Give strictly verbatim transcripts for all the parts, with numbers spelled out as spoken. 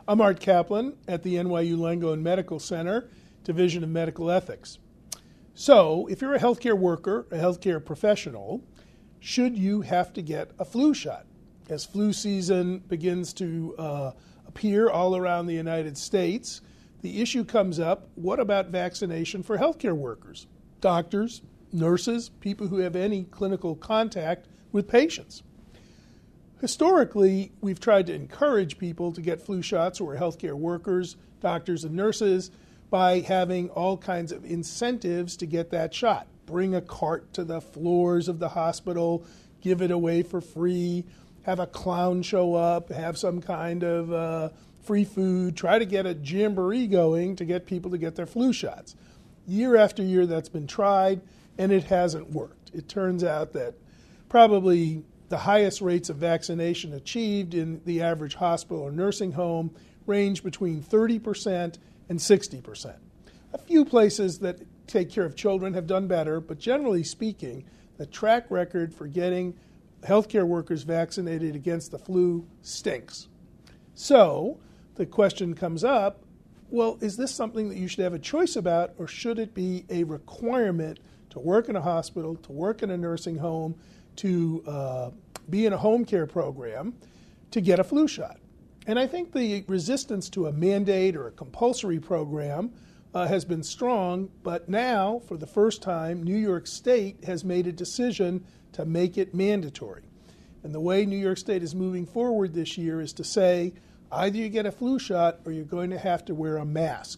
I'm Art Kaplan at the N Y U Langone Medical Center, Division of Medical Ethics. So, if you're a healthcare worker, a healthcare professional, should you have to get a flu shot? As flu season begins to uh, appear all around the United States, the issue comes up, what about vaccination for healthcare workers? Doctors, nurses, people who have any clinical contact with patients. Historically, we've tried to encourage people to get flu shots who are healthcare workers, doctors, and nurses by having all kinds of incentives to get that shot. Bring a cart to the floors of the hospital, give it away for free, have a clown show up, have some kind of uh, free food, try to get a jamboree going to get people to get their flu shots. Year after year that's been tried, and it hasn't worked. It turns out that probably the highest rates of vaccination achieved in the average hospital or nursing home range between thirty percent and sixty percent. A few places that take care of children have done better, but generally speaking, the track record for getting healthcare workers vaccinated against the flu stinks. So the question comes up, well, is this something that you should have a choice about, or should it be a requirement to work in a hospital, to work in a nursing home, to uh, be in a home care program to get a flu shot? And I think the resistance to a mandate or a compulsory program uh, has been strong, but now, for the first time, New York State has made a decision to make it mandatory. And the way New York State is moving forward this year is to say, either you get a flu shot or you're going to have to wear a mask.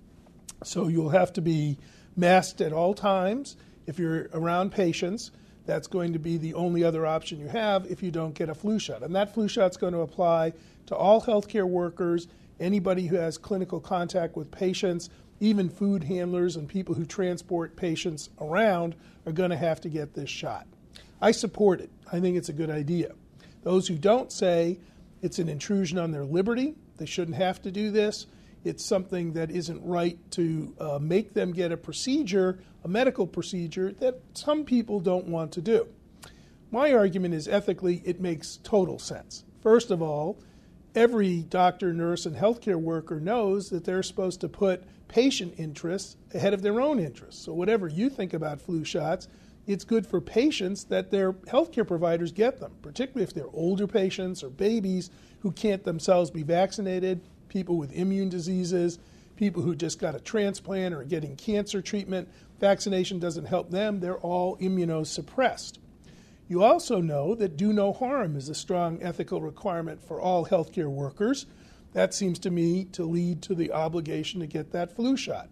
So you'll have to be masked at all times. If you're around patients, that's going to be the only other option you have if you don't get a flu shot. And that flu shot's going to apply to all healthcare workers, anybody who has clinical contact with patients, even food handlers and people who transport patients around are going to have to get this shot. I support it. I think it's a good idea. Those who don't say it's an intrusion on their liberty, they shouldn't have to do this, it's something that isn't right to uh, make them get a procedure, a medical procedure, that some people don't want to do. My argument is ethically it makes total sense. First of all, every doctor, nurse, and healthcare worker knows that they're supposed to put patient interests ahead of their own interests. So whatever you think about flu shots, it's good for patients that their healthcare providers get them, particularly if they're older patients or babies who can't themselves be vaccinated, people with immune diseases, people who just got a transplant or are getting cancer treatment. Vaccination doesn't help them. They're all immunosuppressed. You also know that do no harm is a strong ethical requirement for all healthcare workers. That seems to me to lead to the obligation to get that flu shot.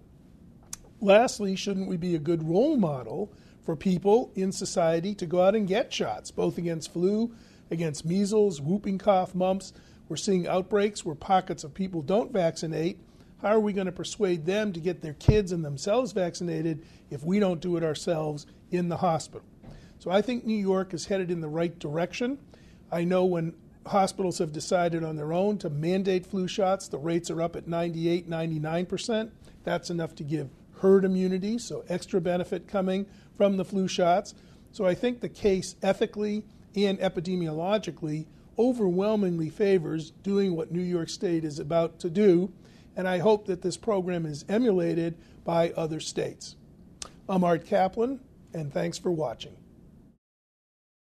Lastly, shouldn't we be a good role model for people in society to go out and get shots, both against flu, against measles, whooping cough, mumps? We're seeing outbreaks where pockets of people don't vaccinate. How are we going to persuade them to get their kids and themselves vaccinated if we don't do it ourselves in the hospital? So I think New York is headed in the right direction. I know when hospitals have decided on their own to mandate flu shots, the rates are up at ninety-eight, ninety-nine percent. That's enough to give herd immunity, so extra benefit coming from the flu shots. So I think the case ethically and epidemiologically overwhelmingly favors doing what New York State is about to do, and I hope that this program is emulated by other states. I'm Art Kaplan, and thanks for watching.